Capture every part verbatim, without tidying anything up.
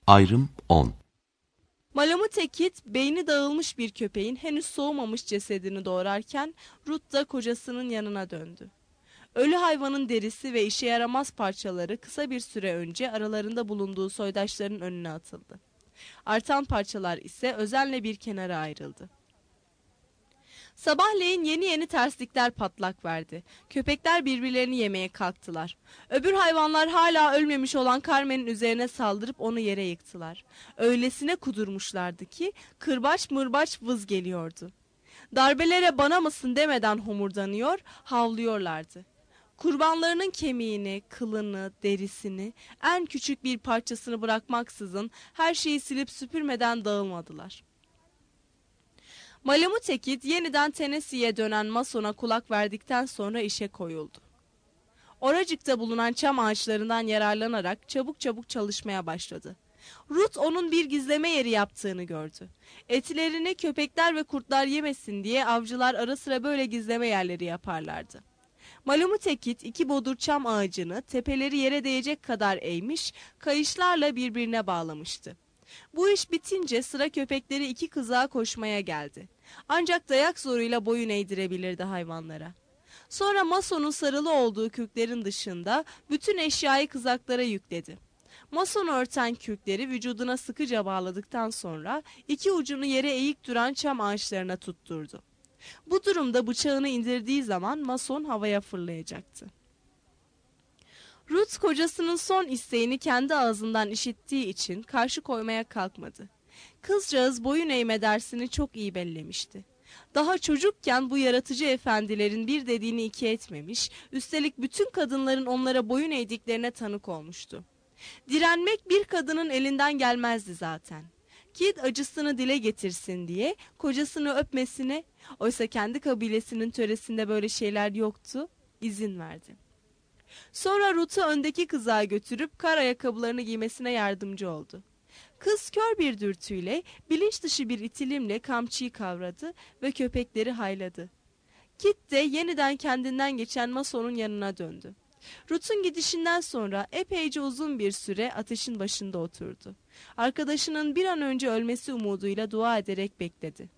Ayrım on. Malamute Kit beyni dağılmış bir köpeğin henüz soğumamış cesedini doğrarken Ruth da kocasının yanına döndü. Ölü hayvanın derisi ve işe yaramaz parçaları kısa bir süre önce aralarında bulunduğu soydaşların önüne atıldı. Artan parçalar ise özenle bir kenara ayrıldı. Sabahleyin yeni yeni terslikler patlak verdi. Köpekler birbirlerini yemeye kalktılar. Öbür hayvanlar hala ölmemiş olan Carmen'in üzerine saldırıp onu yere yıktılar. Öylesine kudurmuşlardı ki kırbaç mırbaç vız geliyordu. Darbelere bana mısın demeden homurdanıyor, havlıyorlardı. Kurbanlarının kemiğini, kılını, derisini, en küçük bir parçasını bırakmaksızın her şeyi silip süpürmeden dağılmadılar. Malamute Kit yeniden Tennessee'ye dönen Mason'a kulak verdikten sonra işe koyuldu. Oracıkta bulunan çam ağaçlarından yararlanarak çabuk çabuk çalışmaya başladı. Ruth onun bir gizleme yeri yaptığını gördü. Etlerini köpekler ve kurtlar yemesin diye avcılar ara sıra böyle gizleme yerleri yaparlardı. Malamute Kit iki bodur çam ağacını tepeleri yere değecek kadar eğmiş, kayışlarla birbirine bağlamıştı. Bu iş bitince sıra köpekleri iki kızağa koşmaya geldi. Ancak dayak zoruyla boyun eğdirebilirdi hayvanlara. Sonra Mason'un sarılı olduğu kürklerin dışında bütün eşyayı kızaklara yükledi. Mason'u örten kürkleri vücuduna sıkıca bağladıktan sonra iki ucunu yere eğik duran çam ağaçlarına tutturdu. Bu durumda bıçağını indirdiği zaman Mason havaya fırlayacaktı. Ruth kocasının son isteğini kendi ağzından işittiği için karşı koymaya kalkmadı. Kızcağız boyun eğme dersini çok iyi bellemişti. Daha çocukken bu yaratıcı efendilerin bir dediğini iki etmemiş, üstelik bütün kadınların onlara boyun eğdiklerine tanık olmuştu. Direnmek bir kadının elinden gelmezdi zaten. Kit acısını dile getirsin diye kocasını öpmesine, oysa kendi kabilesinin töresinde böyle şeyler yoktu, izin verdi. Sonra Ruth'u öndeki kızağa götürüp kar ayakkabılarını giymesine yardımcı oldu. Kız kör bir dürtüyle, bilinç dışı bir itilimle kamçıyı kavradı ve köpekleri hayladı. Kit de yeniden kendinden geçen Mason'un yanına döndü. Ruth'un gidişinden sonra epeyce uzun bir süre ateşin başında oturdu. Arkadaşının bir an önce ölmesi umuduyla dua ederek bekledi.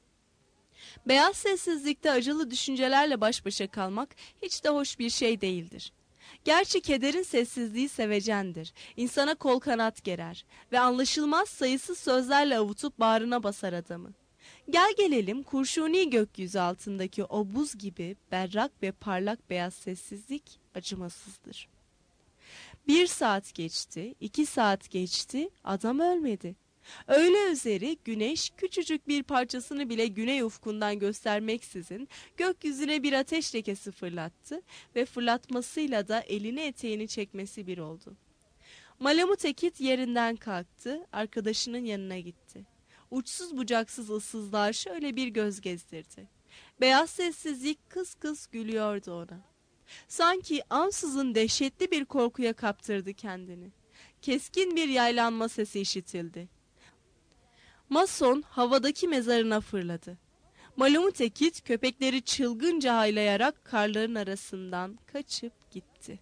Beyaz sessizlikte acılı düşüncelerle baş başa kalmak hiç de hoş bir şey değildir. Gerçi kederin sessizliği sevecendir. İnsana kol kanat gerer ve anlaşılmaz sayısız sözlerle avutup bağrına basar adamı. Gel gelelim kurşuni gökyüzü altındaki o buz gibi berrak ve parlak beyaz sessizlik acımasızdır. Bir saat geçti, iki saat geçti, adam ölmedi. Öğle üzeri güneş küçücük bir parçasını bile güney ufkundan göstermeksizin gökyüzüne bir ateş lekesi fırlattı ve fırlatmasıyla da elini eteğini çekmesi bir oldu. Malamute Kit yerinden kalktı, arkadaşının yanına gitti. Uçsuz bucaksız ıssızlığa şöyle bir göz gezdirdi. Beyaz sessizlik kıs kıs gülüyordu ona. Sanki ansızın dehşetli bir korkuya kaptırdı kendini. Keskin bir yaylanma sesi işitildi. Mason havadaki mezarına fırladı. Malamute Kit köpekleri çılgınca haylayarak karların arasından kaçıp gitti.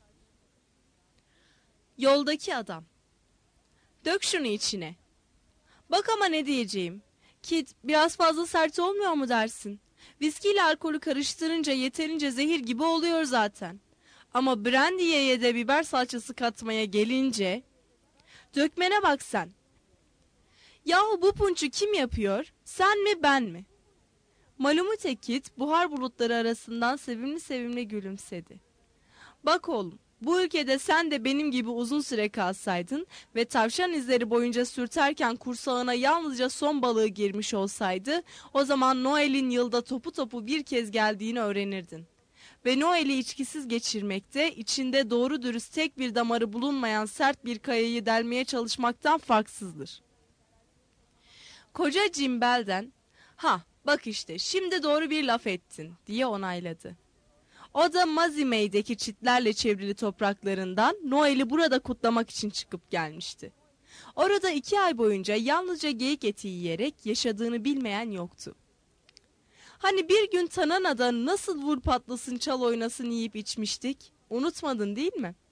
Yoldaki adam. Dök şunu içine. Bak ama ne diyeceğim. Kit biraz fazla sert olmuyor mu dersin? Viskiyle alkolü karıştırınca yeterince zehir gibi oluyor zaten. Ama brandy'ye de biber salçası katmaya gelince... Dökmene bak sen. Yahu bu punçu kim yapıyor? Sen mi ben mi? Malamute Kit buhar bulutları arasından sevimli sevimli gülümsedi. Bak oğlum, bu ülkede sen de benim gibi uzun süre kalsaydın ve tavşan izleri boyunca sürterken kursağına yalnızca son balığı girmiş olsaydı, o zaman Noel'in yılda topu topu bir kez geldiğini öğrenirdin. Ve Noel'i içkisiz geçirmekte, içinde doğru dürüst tek bir damarı bulunmayan sert bir kayayı delmeye çalışmaktan farksızdır. Koca Jim Belden, ha bak işte şimdi doğru bir laf ettin diye onayladı. O da Mazimey'deki çitlerle çevrili topraklarından Noel'i burada kutlamak için çıkıp gelmişti. Orada iki ay boyunca yalnızca geyik eti yiyerek yaşadığını bilmeyen yoktu. Hani bir gün Tanana'da nasıl vur patlasın çal oynasın yiyip içmiştik, unutmadın değil mi?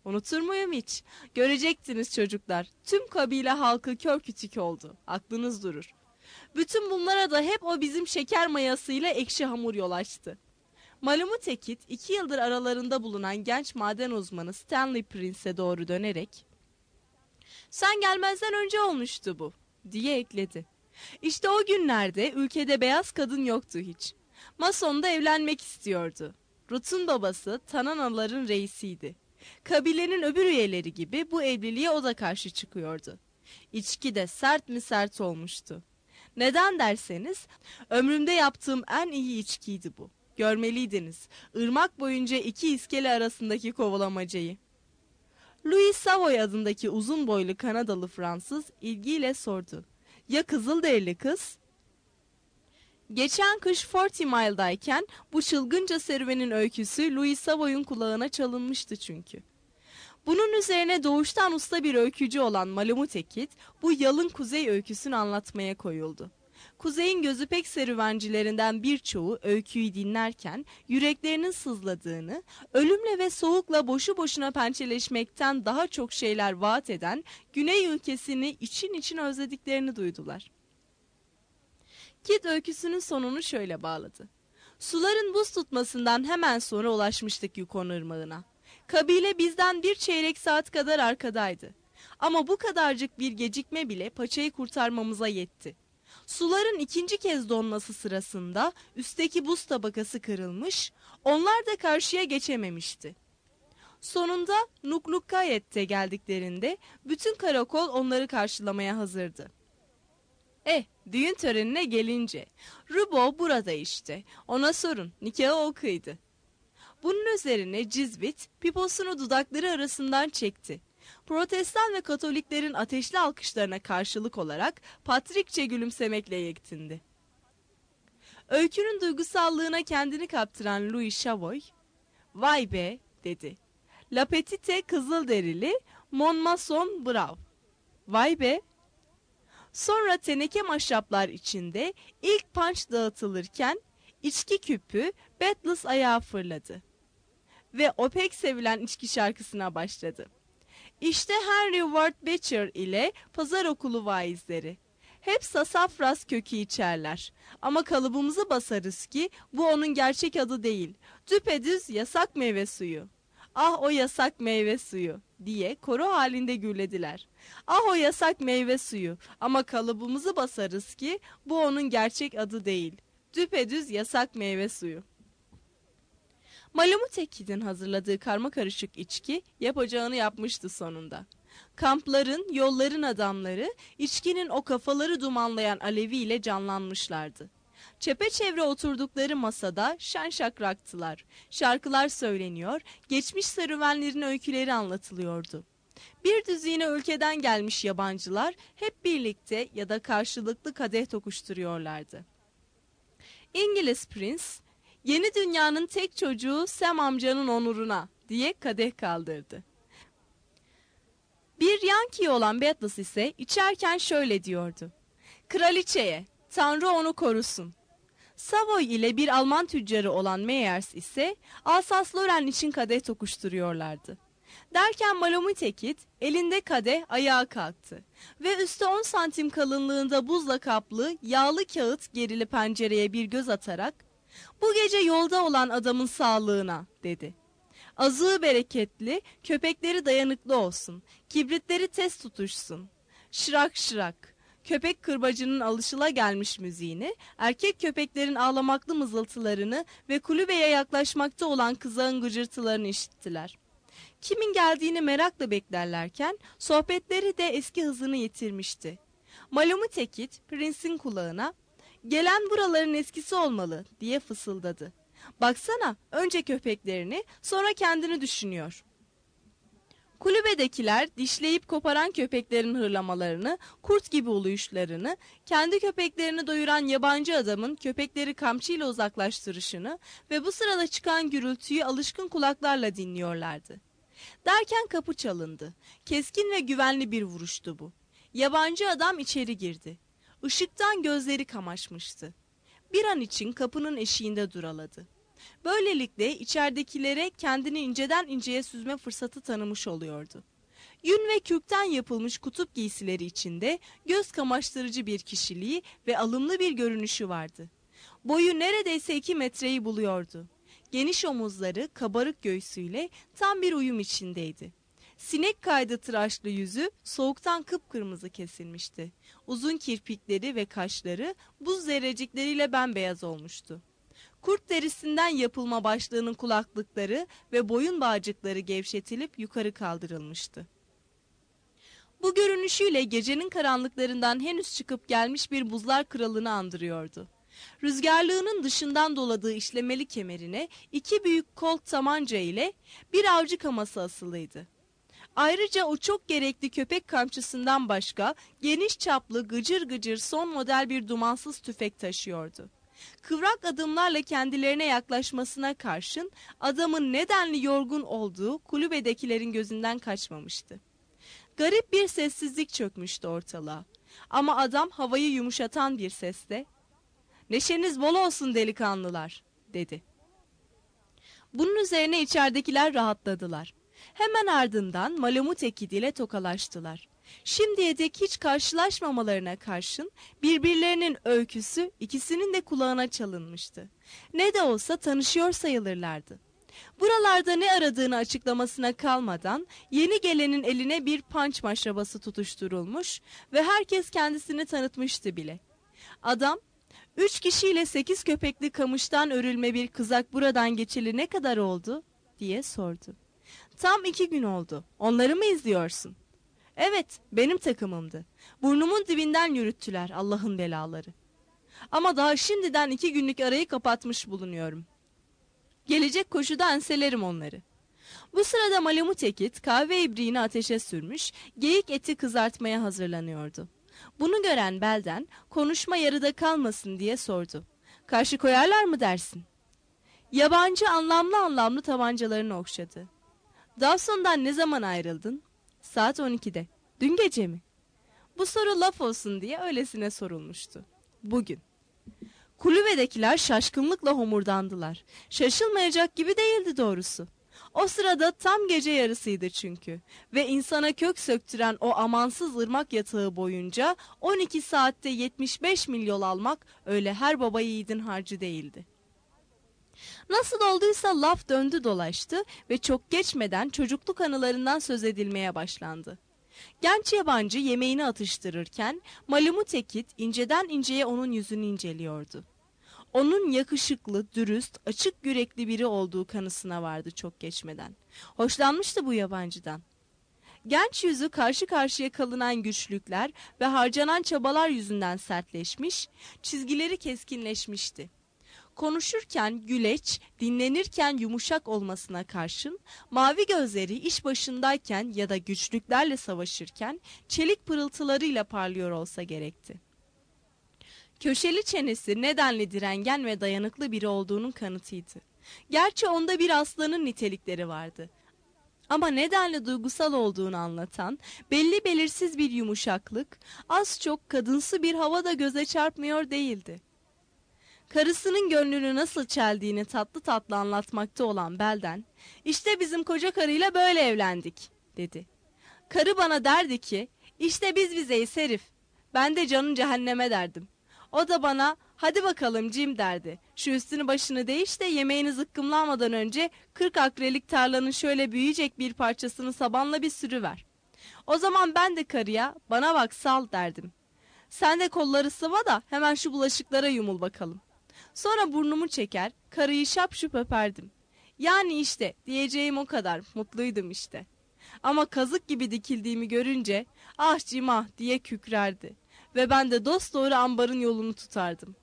Unutur muyum hiç? Görecektiniz çocuklar. Tüm kabile halkı kör kütük oldu. Aklınız durur. Bütün bunlara da hep o bizim şeker mayasıyla ekşi hamur yol açtı. Malumu Tekit iki yıldır aralarında bulunan genç maden uzmanı Stanley Prince'e doğru dönerek "Sen gelmezden önce olmuştu bu," diye ekledi. İşte o günlerde ülkede beyaz kadın yoktu hiç. Mason da evlenmek istiyordu. Ruth'un babası Tananaların reisiydi. Kabilenin öbür üyeleri gibi bu evliliğe o da karşı çıkıyordu. İçki de sert mi sert olmuştu. Neden derseniz, ömrümde yaptığım en iyi içkiydi bu. Görmeliydiniz, ırmak boyunca iki iskele arasındaki kovalamacayı. Louis Savoy adındaki uzun boylu Kanadalı Fransız ilgiyle sordu. "Ya Kızılderili kız?" Geçen kış Forty Mile'dayken bu çılgınca serüvenin öyküsü Louis Savoy'un kulağına çalınmıştı çünkü. Bunun üzerine doğuştan usta bir öykücü olan Malumu Tekit bu yalın kuzey öyküsünü anlatmaya koyuldu. Kuzeyin gözü pek serüvencilerinden birçoğu öyküyü dinlerken yüreklerinin sızladığını, ölümle ve soğukla boşu boşuna pençeleşmekten daha çok şeyler vaat eden güney ülkesini için için özlediklerini duydular. Kit öyküsünün sonunu şöyle bağladı. Suların buz tutmasından hemen sonra ulaşmıştık Yukon Irmağı'na. Kabile bizden bir çeyrek saat kadar arkadaydı. Ama bu kadarcık bir gecikme bile paçayı kurtarmamıza yetti. Suların ikinci kez donması sırasında üstteki buz tabakası kırılmış, onlar da karşıya geçememişti. Sonunda Nuklukkayet'te geldiklerinde bütün karakol onları karşılamaya hazırdı. Eh, düğün törenine gelince, Rubo burada işte, ona sorun, nikahı o kıydı. Bunun üzerine Cizvit piposunu dudakları arasından çekti. Protestan ve Katoliklerin ateşli alkışlarına karşılık olarak patrikçe gülümsemekle yekindi. Öykünün duygusallığına kendini kaptıran Louis Savoy, "Vay be," dedi. "La Petite Kızılderili, Mon Mason Brave. Vay be." Sonra teneke maşraplar içinde ilk punch dağıtılırken içki küpü Beatles ayağa fırladı. Ve o pek sevilen içki şarkısına başladı. İşte Henry Ward Beecher ile pazar okulu vaizleri. Hep sasafras kökü içerler. Ama kalıbımızı basarız ki bu onun gerçek adı değil. Düpedüz yasak meyve suyu. Ah o yasak meyve suyu diye koro halinde gürlediler. Ah o yasak meyve suyu ama kalıbımızı basarız ki bu onun gerçek adı değil. Düpedüz yasak meyve suyu. Malumu Tekit'in hazırladığı karmakarışık içki yapacağını yapmıştı sonunda. Kampların, yolların adamları içkinin o kafaları dumanlayan aleviyle canlanmışlardı. Çepeçevre oturdukları masada şen şakraktılar. Şarkılar söyleniyor, geçmiş serüvenlerin öyküleri anlatılıyordu. Bir düzine ülkeden gelmiş yabancılar hep birlikte ya da karşılıklı kadeh tokuşturuyorlardı. İngiliz Prens, "Yeni dünyanın tek çocuğu Sam amcanın onuruna," diye kadeh kaldırdı. Bir Yankee olan Beatles ise içerken şöyle diyordu: "Kraliçeye, Tanrı onu korusun." Savoy ile bir Alman tüccarı olan Meyers ise Alsas-Lorraine için kadeh tokuşturuyorlardı. Derken Malumu Tekit elinde kadeh ayağa kalktı ve üstü on santim kalınlığında buzla kaplı yağlı kağıt gerili pencereye bir göz atarak "Bu gece yolda olan adamın sağlığına," dedi. "Azığı bereketli, köpekleri dayanıklı olsun, kibritleri tez tutuşsun. Şırak şırak." Köpek kırbacının alışılagelmiş müziğini, erkek köpeklerin ağlamaklı mızıltılarını ve kulübeye yaklaşmakta olan kızağın gıcırtılarını işittiler. Kimin geldiğini merakla beklerlerken sohbetleri de eski hızını yitirmişti. Malumu Tekit, Prince'in kulağına "Gelen buraların eskisi olmalı," diye fısıldadı. "Baksana, önce köpeklerini, sonra kendini düşünüyor." Kulübedekiler dişleyip koparan köpeklerin hırlamalarını, kurt gibi uluyuşlarını, kendi köpeklerini doyuran yabancı adamın köpekleri kamçıyla uzaklaştırışını ve bu sırada çıkan gürültüyü alışkın kulaklarla dinliyorlardı. Derken kapı çalındı. Keskin ve güvenli bir vuruştu bu. Yabancı adam içeri girdi. Işıktan gözleri kamaşmıştı. Bir an için kapının eşiğinde duraladı. Böylelikle içeridekilere kendini inceden inceye süzme fırsatı tanımış oluyordu. Yün ve kürkten yapılmış kutup giysileri içinde göz kamaştırıcı bir kişiliği ve alımlı bir görünüşü vardı. Boyu neredeyse iki metreyi buluyordu. Geniş omuzları kabarık göğsüyle tam bir uyum içindeydi. Sinek kaydı tıraşlı yüzü soğuktan kıpkırmızı kesilmişti. Uzun kirpikleri ve kaşları buz zerrecikleriyle bembeyaz olmuştu. Kurt derisinden yapılma başlığının kulaklıkları ve boyun bağcıkları gevşetilip yukarı kaldırılmıştı. Bu görünüşüyle gecenin karanlıklarından henüz çıkıp gelmiş bir buzlar kralını andırıyordu. Rüzgarlığının dışından doladığı işlemeli kemerine iki büyük kolt tabanca ile bir avcı kaması asılıydı. Ayrıca o çok gerekli köpek kamçısından başka geniş çaplı gıcır gıcır son model bir dumansız tüfek taşıyordu. Kıvrak adımlarla kendilerine yaklaşmasına karşın adamın nedenli yorgun olduğu kulübedekilerin gözünden kaçmamıştı. Garip bir sessizlik çökmüştü ortalığa. Ama adam havayı yumuşatan bir sesle "Neşeniz bol olsun delikanlılar," dedi. Bunun üzerine içeridekiler rahatladılar. Hemen ardından Malamut ekidiyle tokalaştılar. Şimdiye dek hiç karşılaşmamalarına karşın birbirlerinin öyküsü ikisinin de kulağına çalınmıştı. Ne de olsa tanışıyor sayılırlardı. Buralarda ne aradığını açıklamasına kalmadan yeni gelenin eline bir panç maşrabası tutuşturulmuş ve herkes kendisini tanıtmıştı bile. Adam, üç kişiyle sekiz köpekli kamıştan örülme bir kızak buradan geçeli ne kadar oldu diye sordu. Tam iki gün oldu. Onları mı izliyorsun? Evet, benim takımımdı. Burnumun dibinden yürüttüler Allah'ın belaları. Ama daha şimdiden iki günlük arayı kapatmış bulunuyorum. Gelecek koşuda enselerim onları. Bu sırada Malamut Ekit kahve ibriğini ateşe sürmüş, geyik eti kızartmaya hazırlanıyordu. Bunu gören Belden konuşma yarıda kalmasın diye sordu. Karşı koyarlar mı dersin? Yabancı anlamlı anlamlı tabancalarını okşadı. Dawson'dan ne zaman ayrıldın? Saat on ikide. Dün gece mi? Bu soru laf olsun diye öylesine sorulmuştu. Bugün. Kulübedekiler şaşkınlıkla homurdandılar. Şaşılmayacak gibi değildi doğrusu. O sırada tam gece yarısıydı çünkü ve insana kök söktüren o amansız ırmak yatağı boyunca on iki saatte yetmiş beş mil yol almak öyle her baba yiğidin harcı değildi. Nasıl olduysa laf döndü dolaştı ve çok geçmeden çocukluk anılarından söz edilmeye başlandı. Genç yabancı yemeğini atıştırırken Malamut Ekit inceden inceye onun yüzünü inceliyordu. Onun yakışıklı, dürüst, açık yürekli biri olduğu kanısına vardı çok geçmeden. Hoşlanmıştı bu yabancıdan. Genç yüzü karşı karşıya kalınan güçlükler ve harcanan çabalar yüzünden sertleşmiş, çizgileri keskinleşmişti. Konuşurken güleç, dinlenirken yumuşak olmasına karşın, mavi gözleri iş başındayken ya da güçlüklerle savaşırken çelik pırıltılarıyla parlıyor olsa gerekti. Köşeli çenesi nedenli direngen ve dayanıklı biri olduğunun kanıtıydı. Gerçi onda bir aslanın nitelikleri vardı. Ama nedenle duygusal olduğunu anlatan belli belirsiz bir yumuşaklık, az çok kadınsı bir havada göze çarpmıyor değildi. Karısının gönlünü nasıl çeldiğini tatlı tatlı anlatmakta olan Belden, "İşte bizim koca karıyla böyle evlendik," dedi. Karı bana derdi ki, "İşte biz bizeyiz herif." Ben de canın cehenneme derdim. O da bana, "Hadi bakalım Cim," derdi. "Şu üstünü başını değiş de yemeğini zıkkımlanmadan önce kırk akrelik tarlanın şöyle büyüyecek bir parçasını sabanla bir sürüver." O zaman ben de karıya, "Bana bak sal," derdim. "Sen de kolları sıva da hemen şu bulaşıklara yumul bakalım." Sonra burnumu çeker, karıyı şapşup öperdim. Yani işte diyeceğim o kadar, mutluydum işte. Ama kazık gibi dikildiğimi görünce, "Ah Cim ah," diye kükrerdi. Ve ben de dosdoğru ambarın yolunu tutardım.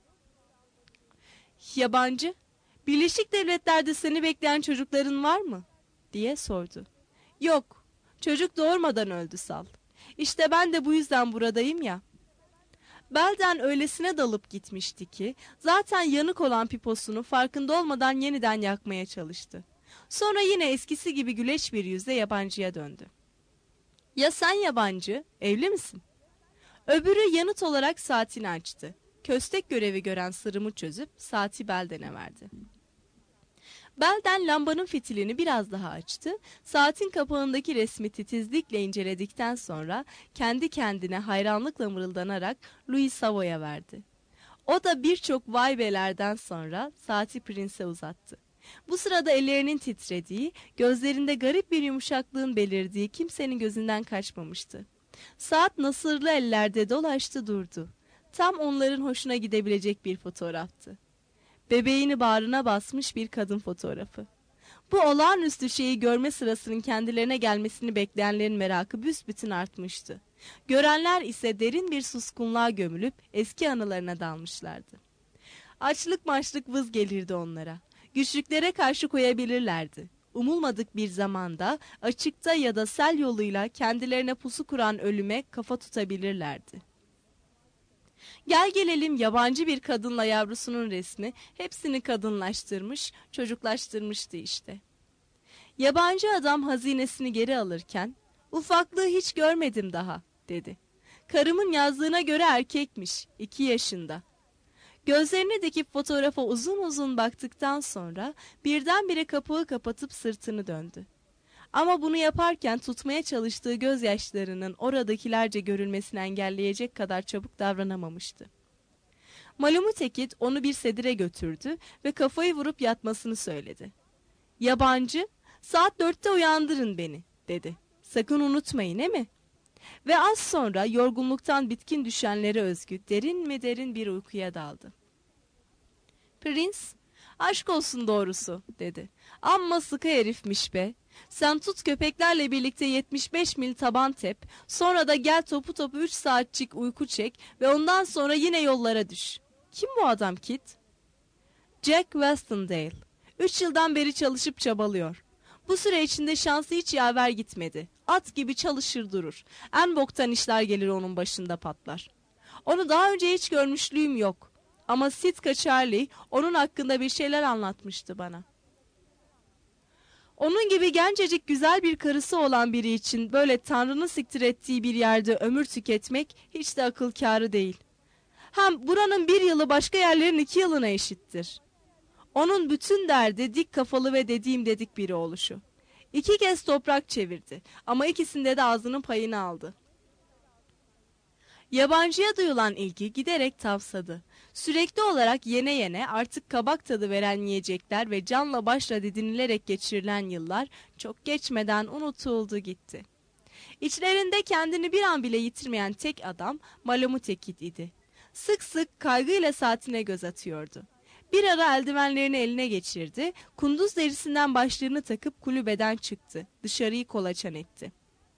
Yabancı, "Birleşik Devletler'de seni bekleyen çocukların var mı?" diye sordu. "Yok, çocuk doğurmadan öldü Sal. İşte ben de bu yüzden buradayım ya." Belden öylesine dalıp gitmişti ki zaten yanık olan piposunu farkında olmadan yeniden yakmaya çalıştı. Sonra yine eskisi gibi güleç bir yüzle yabancıya döndü. "Ya sen yabancı, evli misin?" Öbürü yanıt olarak saatini açtı. Köstek görevi gören sırrımı çözüp saati Belden'e verdi. Belden lambanın fitilini biraz daha açtı, saatin kapağındaki resmi titizlikle inceledikten sonra kendi kendine hayranlıkla mırıldanarak Louis Savoy'a verdi. O da birçok vay belerden sonra saati Prince'e uzattı. Bu sırada ellerinin titrediği, gözlerinde garip bir yumuşaklığın belirdiği kimsenin gözünden kaçmamıştı. Saat nasırlı ellerde dolaştı durdu. Tam onların hoşuna gidebilecek bir fotoğraftı. Bebeğini bağrına basmış bir kadın fotoğrafı. Bu olağanüstü şeyi görme sırasının kendilerine gelmesini bekleyenlerin merakı büsbütün artmıştı. Görenler ise derin bir suskunluğa gömülüp eski anılarına dalmışlardı. Açlık maçlık vız gelirdi onlara. Güçlüklere karşı koyabilirlerdi. Umulmadık bir zamanda açıkta ya da sel yoluyla kendilerine pusu kuran ölüme kafa tutabilirlerdi. Gel gelelim yabancı bir kadınla yavrusunun resmi hepsini kadınlaştırmış, çocuklaştırmıştı işte. Yabancı adam hazinesini geri alırken, "Ufaklığı hiç görmedim daha," dedi. "Karımın yazdığına göre erkekmiş, iki yaşında." Gözlerini dikip fotoğrafa uzun uzun baktıktan sonra birdenbire kapağı kapatıp sırtını döndü. Ama bunu yaparken tutmaya çalıştığı gözyaşlarının oradakilerce görülmesini engelleyecek kadar çabuk davranamamıştı. Malumu Tekit onu bir sedire götürdü ve kafayı vurup yatmasını söyledi. "Yabancı, saat dörtte uyandırın beni," dedi. "Sakın unutmayın, he mi?" Ve az sonra yorgunluktan bitkin düşenlere özgü derin mi derin bir uykuya daldı. Prince, "Aşk olsun doğrusu," dedi. "Amma sıkı herifmiş be. Sen tut köpeklerle birlikte yetmiş beş mil taban tep, sonra da gel topu topu üç saatçik uyku çek ve ondan sonra yine yollara düş. Kim bu adam Kit?" "Jack Westendale. Üç yıldan beri çalışıp çabalıyor. Bu süre içinde şansı hiç yaver gitmedi. At gibi çalışır durur. En boktan işler gelir onun başında patlar. Onu daha önce hiç görmüşlüğüm yok. Ama Sitka Charlie onun hakkında bir şeyler anlatmıştı bana. Onun gibi gencecik güzel bir karısı olan biri için böyle Tanrı'nın siktir ettiği bir yerde ömür tüketmek hiç de akıl kârı değil. Hem buranın bir yılı başka yerlerin iki yılına eşittir. Onun bütün derdi dik kafalı ve dediğim dedik biri oluşu. İki kez toprak çevirdi ama ikisinde de ağzının payını aldı." Yabancıya duyulan ilgi giderek tavsadı. Sürekli olarak yene yene artık kabak tadı veren yiyecekler ve canla başla didinilerek geçirilen yıllar çok geçmeden unutuldu gitti. İçlerinde kendini bir an bile yitirmeyen tek adam Malumu Tekit idi. Sık sık kaygıyla saatine göz atıyordu. Bir ara eldivenlerini eline geçirdi, kunduz derisinden başlığını takıp kulübeden çıktı, dışarıyı kolaçan etti.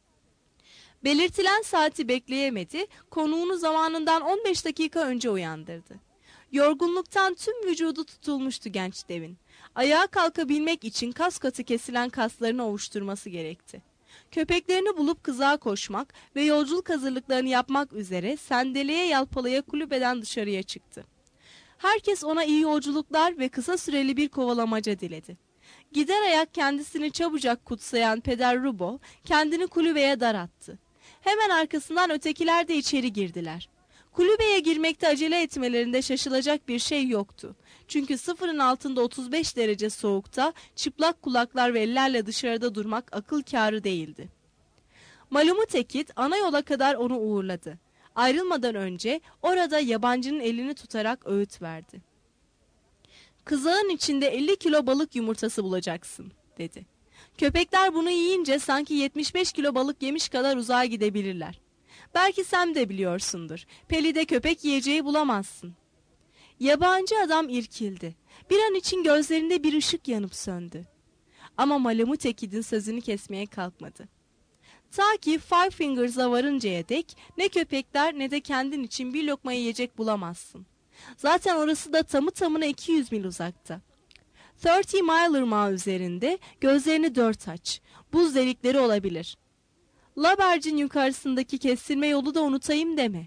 Belirtilen saati bekleyemedi, konuğunu zamanından on beş dakika önce uyandırdı. Yorgunluktan tüm vücudu tutulmuştu genç devin. Ayağa kalkabilmek için kas katı kesilen kaslarını ovuşturması gerekti. Köpeklerini bulup kızağa koşmak ve yolculuk hazırlıklarını yapmak üzere sendeleye yalpalaya kulübeden dışarıya çıktı. Herkes ona iyi yolculuklar ve kısa süreli bir kovalamaca diledi. Gider ayak kendisini çabucak kutsayan Peder Rubo kendini kulübeye darattı. Hemen arkasından ötekiler de içeri girdiler. Kulübeye girmekte acele etmelerinde şaşılacak bir şey yoktu. Çünkü sıfırın altında otuz beş derece soğukta çıplak kulaklar ve ellerle dışarıda durmak akıl kârı değildi. Malumu Tekit ana yola kadar onu uğurladı. Ayrılmadan önce orada yabancının elini tutarak öğüt verdi. "Kızağın içinde elli kilo balık yumurtası bulacaksın," dedi. "Köpekler bunu yiyince sanki yetmiş beş kilo balık yemiş kadar uzağa gidebilirler. Belki sen de biliyorsundur. Pelide köpek yiyeceği bulamazsın." Yabancı adam irkildi. Bir an için gözlerinde bir ışık yanıp söndü. Ama Malumu Tekit'in sözünü kesmeye kalkmadı. Ta ki Five Fingers'a varıncaya dek ne köpekler ne de kendin için bir lokma yiyecek bulamazsın. Zaten orası da tamı tamına iki yüz mil uzakta. Thirty Mile ırmağı üzerinde gözlerini dört aç. Buz delikleri olabilir. Laberg'in yukarısındaki kestirme yolu da unutayım deme.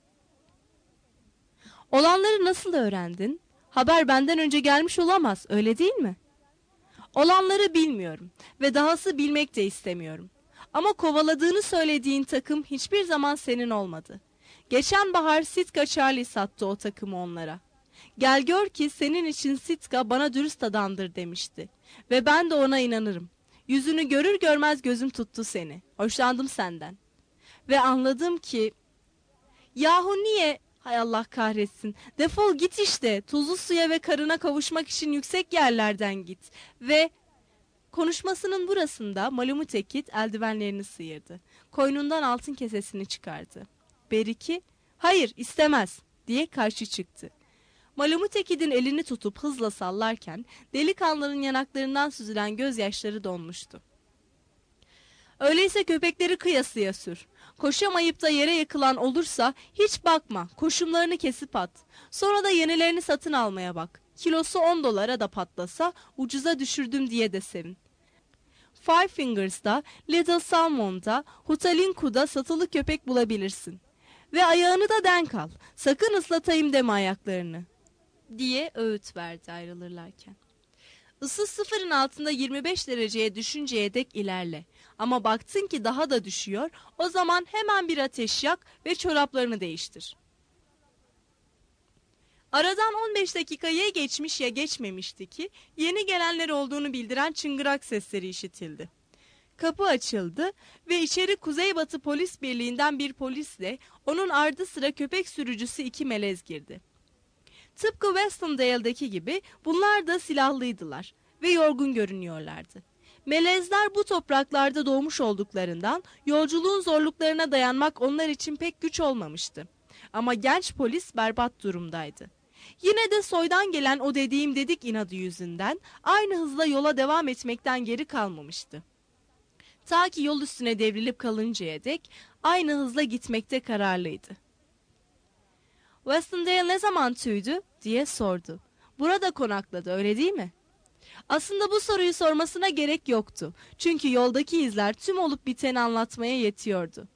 Olanları nasıl öğrendin? Haber benden önce gelmiş olamaz, öyle değil mi? Olanları bilmiyorum ve dahası bilmek de istemiyorum. Ama kovaladığını söylediğin takım hiçbir zaman senin olmadı. Geçen bahar Sitka Charlie sattı o takımı onlara. Gel gör ki senin için Sitka bana dürüst adamdır demişti. Ve ben de ona inanırım. Yüzünü görür görmez gözüm tuttu seni. Hoşlandım senden. Ve anladım ki... Yahu niye? Hay Allah kahretsin. Defol git işte. Tuzlu suya ve karına kavuşmak için yüksek yerlerden git. Ve... Konuşmasının burasında Malumutekit eldivenlerini sıyırdı. Koynundan altın kesesini çıkardı. Beriki, hayır istemez diye karşı çıktı. Malumutekit'in elini tutup hızla sallarken delikanlının yanaklarından süzülen gözyaşları donmuştu. Öyleyse köpekleri kıyasıya sür. Koşamayıp da yere yıkılan olursa hiç bakma, koşumlarını kesip at. Sonra da yenilerini satın almaya bak. Kilosu on dolara da patlasa ucuza düşürdüm diye de sevin. Five Fingers'da, Little Salmon'da, Hutalinku'da satılı köpek bulabilirsin. Ve ayağını da denk al. Sakın ıslatayım deme ayaklarını. Diye öğüt verdi ayrılırlarken. Isı sıfırın altında yirmi beş dereceye düşünceye dek ilerle. Ama baktın ki daha da düşüyor, o zaman hemen bir ateş yak ve çoraplarını değiştir. Aradan on beş dakika ya geçmiş ya geçmemişti ki yeni gelenler olduğunu bildiren çıngırak sesleri işitildi. Kapı açıldı ve içeri Kuzeybatı Polis Birliği'nden bir polisle onun ardı sıra köpek sürücüsü iki melez girdi. Tıpkı Westondale'deki gibi bunlar da silahlıydılar ve yorgun görünüyorlardı. Melezler bu topraklarda doğmuş olduklarından yolculuğun zorluklarına dayanmak onlar için pek güç olmamıştı. Ama genç polis berbat durumdaydı. Yine de soydan gelen o dediğim dedik inadı yüzünden aynı hızla yola devam etmekten geri kalmamıştı. Ta ki yol üstüne devrilip kalıncaya dek aynı hızla gitmekte kararlıydı. Westondale ne zaman tüydü diye sordu. Burada konakladı, öyle değil mi? Aslında bu soruyu sormasına gerek yoktu. Çünkü yoldaki izler tüm olup biteni anlatmaya yetiyordu.